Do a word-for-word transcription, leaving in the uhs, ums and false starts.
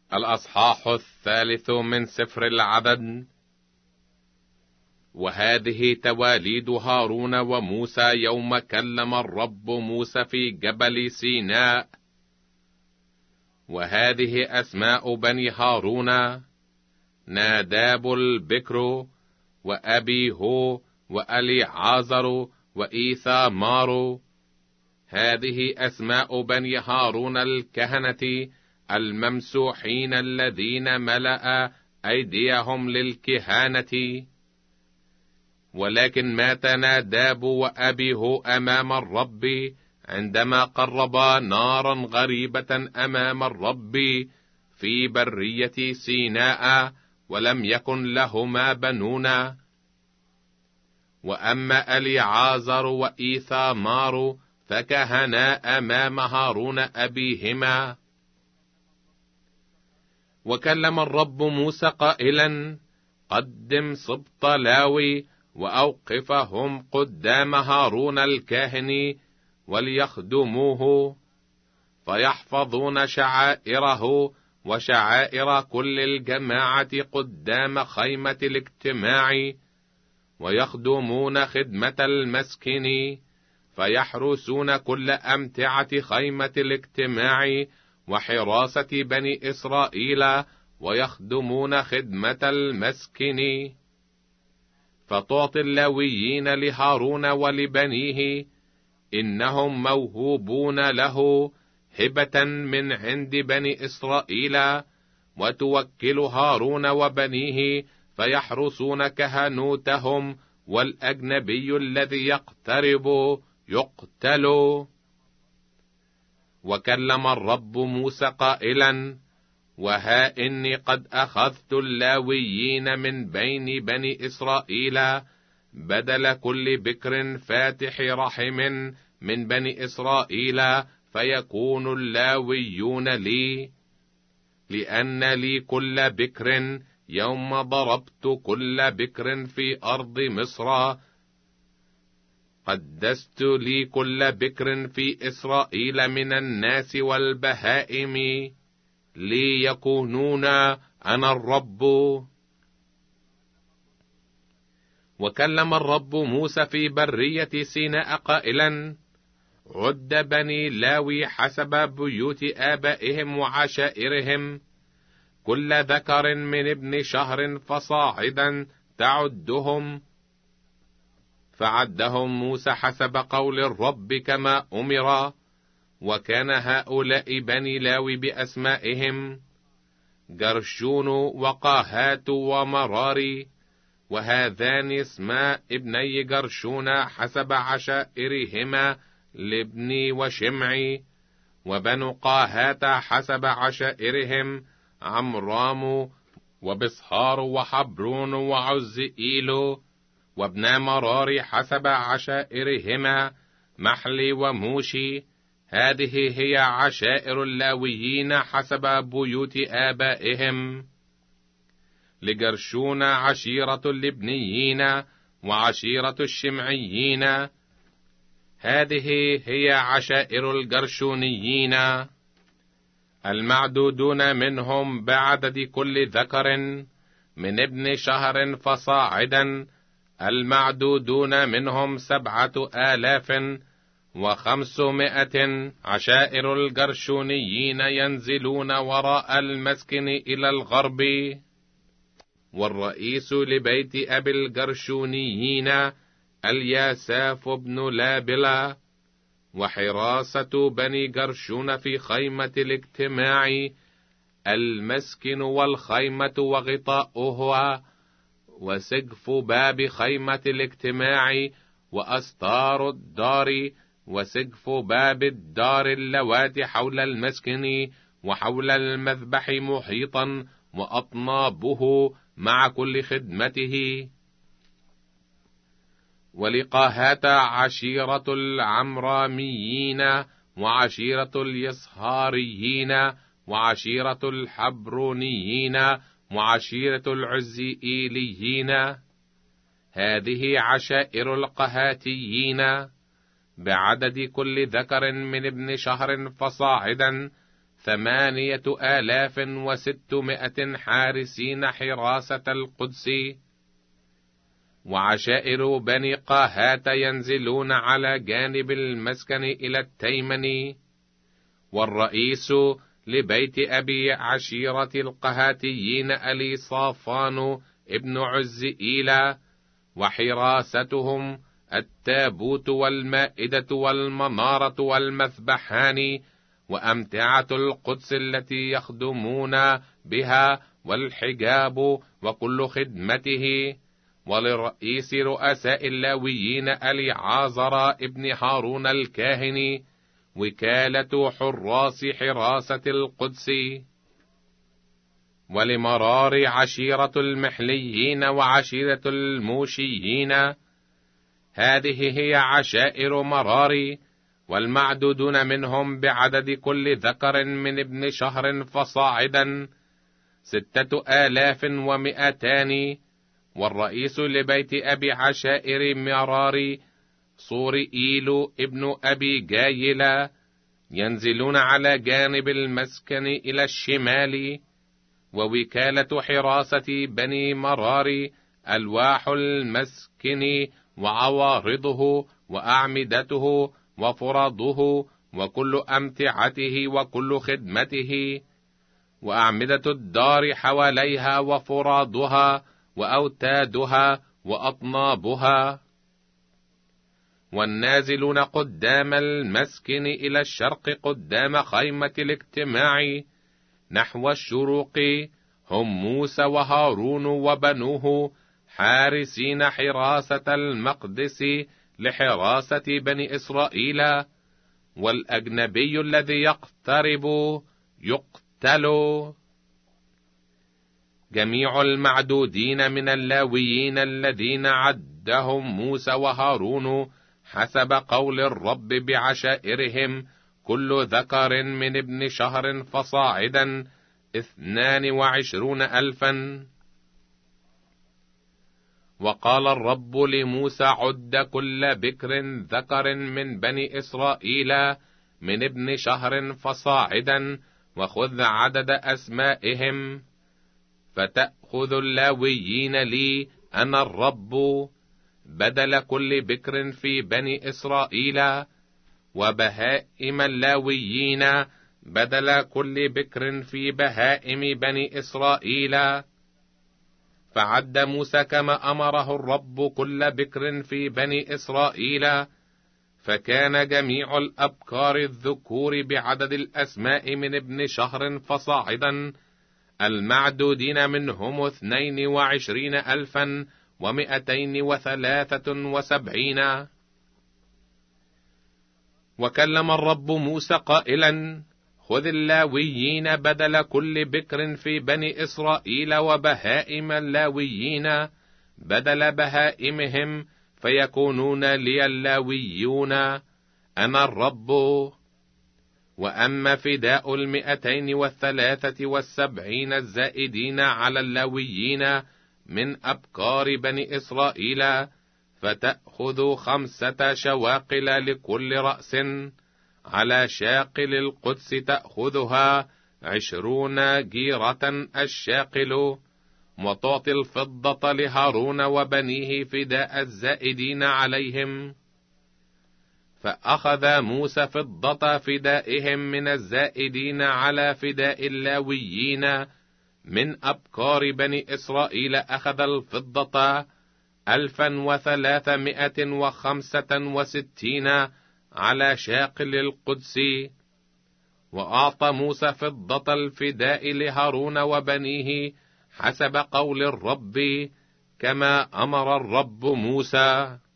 الأصحاح الثالث من سفر العدد. وهذه تواليد هارون وموسى يوم كلم الرب موسى في جبل سيناء. وهذه أسماء بني هارون: ناداب البكر، وأبيهو، وأليعازر، وإيثامار. هذه أسماء بني هارون الكهنة الممسوحين الذين ملأ أيديهم للكهانة. ولكن مات ناداب وأبيه أمام الرب عندما قربا نارا غريبة أمام الرب في برية سيناء، ولم يكن لهما بنون. وأما أليعازر وإيثامار فكهنا أمام هارون أبيهما. وكلم الرب موسى قائلا: قدم سبط لاوي وأوقفهم قدام هارون الكاهن وليخدموه، فيحفظون شعائره وشعائر كل الجماعة قدام خيمة الاجتماع، ويخدمون خدمة المسكن، فيحرسون كل أمتعة خيمة الاجتماع وحراسة بني إسرائيل، ويخدمون خدمة المسكن. فتعطي اللاويين لهارون ولبنيه، إنهم موهوبون له هبة من عند بني إسرائيل، وتوكل هارون وبنيه فيحرسون كهنوتهم، والأجنبي الذي يقترب يقتل. وكلم الرب موسى قائلا: وها إني قد أخذت اللاويين من بين بني إسرائيل بدل كل بكر فاتح رحم من بني إسرائيل، فيكون اللاويون لي، لأن لي كل بكر يوم ضربت كل بكر في أرض مصر. قدست لي كل بكر في إسرائيل من الناس والبهائم، ليكونون أنا الرب. وكلم الرب موسى في برية سيناء قائلا: عد بني لاوي حسب بيوت آبائهم وعشائرهم، كل ذكر من ابن شهر فصاعدا تعدهم. فعدهم موسى حسب قول الرب كما أمر. وكان هؤلاء بني لاوي بأسمائهم: جرشون وقاهات ومراري. وهذان اسماء ابني جرشون حسب عشائرهما لابني وشمعي. وبنو قاهات حسب عشائرهم عمرام وبصهار وحبرون وعزئيل. وابنا مراري حسب عشائرهما محلي وموشي. هذه هي عشائر اللاويين حسب بيوت آبائهم. لجرشون عشيرة اللبنيين وعشيرة الشمعيين. هذه هي عشائر الجرشونيين. المعدودون منهم بعدد كل ذكر من ابن شهر فصاعدا، المعدودون منهم سبعة آلاف وخمسمائة. عشائر الجرشونيين ينزلون وراء المسكن إلى الغرب. والرئيس لبيت أبي الجرشونيين الياساف بن لابلا. وحراسة بني جرشون في خيمة الاجتماع المسكن والخيمة وغطاؤها، وسقف باب خيمة الاجتماع، وأستار الدار، وسقف باب الدار اللواتي حول المسكن وحول المذبح محيطا، وأطنابه مع كل خدمته. ولقاهات عشيرة العمراميين، وعشيرة اليصهاريين، وعشيرة الحبرونيين، وعشيرة العزئيليين. هذه عشائر القهاتيين بعدد كل ذكر من ابن شهر فصاعدا ثمانية آلاف وستمائة حارسين حراسة القدس. وعشائر بني قاهات ينزلون على جانب المسكن إلى التيمن. والرئيس لبيت أبي عشيرة القهاتيين أليصافان ابن عزئيل، وحراستهم التابوت والمائدة والمنارة والمذبحان وأمتعة القدس التي يخدمون بها والحجاب وكل خدمته. ولرئيس رؤساء اللاويين أليعازر ابن هارون الكاهن وكالة حراس حراسة القدس. ولمرار عشيرة المحليين وعشيرة الموشيين. هذه هي عشائر مرار، والمعدودون منهم بعدد كل ذكر من ابن شهر فصاعدا ستة آلاف ومئتان. والرئيس لبيت أبي عشائر مرار صورئيل ابن أبي جايلة، ينزلون على جانب المسكن إلى الشمال. ووكالة حراسة بني مرار ألواح المسكن وعوارضه وأعمدته وفرضه وكل أمتعته وكل خدمته، وأعمدة الدار حواليها وفرادها وأوتادها وأطنابها. والنازلون قدام المسكن إلى الشرق قدام خيمة الاجتماع نحو الشروق هم موسى وهارون وبنوه حارسين حراسة المقدس لحراسة بني إسرائيل. والأجنبي الذي يقترب يقتل. جميع المعدودين من اللاويين الذين عدهم موسى وهارون حسب قول الرب بعشائرهم كل ذكر من ابن شهر فصاعدا اثنان وعشرون ألفا. وقال الرب لموسى عد كل بكر ذكر من بني إسرائيل من ابن شهر فصاعدا وخذ عدد أسمائهم، فتأخذ اللاويين لي أنا الرب بدل كل بكر في بني إسرائيل، وبهائم اللاويين بدل كل بكر في بهائم بني إسرائيل. فعد موسى كما أمره الرب كل بكر في بني إسرائيل، فكان جميع الأبكار الذكور بعدد الأسماء من ابن شهر فصاعدا المعدودين منهم اثنين وعشرين ألفا ومئتين وثلاثة وسبعين. وكلم الرب موسى قائلا خذ اللاويين بدل كل بكر في بني إسرائيل وبهائم اللاويين بدل بهائمهم فيكونون لي اللاويون أنا الرب. وأما فداء المئتين والثلاثة والسبعين الزائدين على اللاويين من أبكار بني إسرائيل فتأخذ خمسة شواقل لكل رأس، على شاقل القدس تأخذها عشرون جيرة الشاقل، وتعطي الفضة لهارون وبنيه فداء الزائدين عليهم. فأخذ موسى فضة فدائهم من الزائدين على فداء اللاويين من أبكار بني إسرائيل، أخذ الفضة ألفا وثلاثمائة وخمسة وستين على شاقل القدس. وأعطى موسى فضة الفداء لهارون وبنيه حسب قول الرب كما أمر الرب موسى.